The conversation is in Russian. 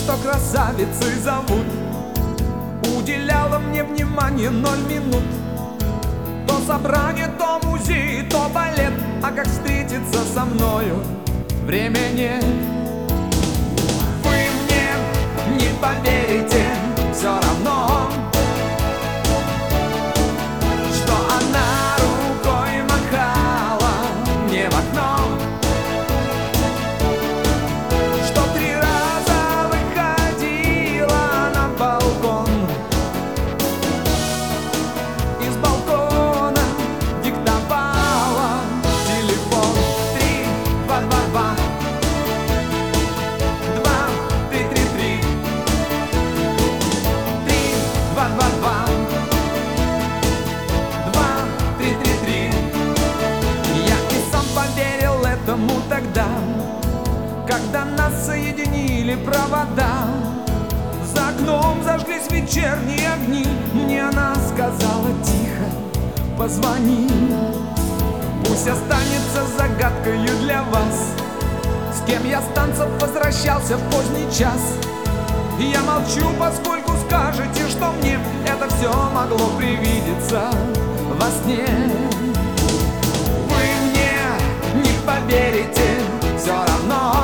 что красавицей зовут. Уделяла мне внимание 0 минут. То собрание, то музей, то балет, а как встретиться со мною время нет. Вы мне не поверите, все равно, что она рукой махала мне в окно, что 3 раза выходила на балкон. Из балкона диктовала телефон 3222 2333 3222 2333. Я и сам поверил этому тогда, когда нас соединили провода. За окном зажглись вечерние огни. Мне она сказала тихо: позвони. Пусть останется загадкою для вас, с кем я с танцев возвращался в поздний час. Я молчу, поскольку скажете, что мне это все могло привидеться во сне. Вы мне не поверите, все равно,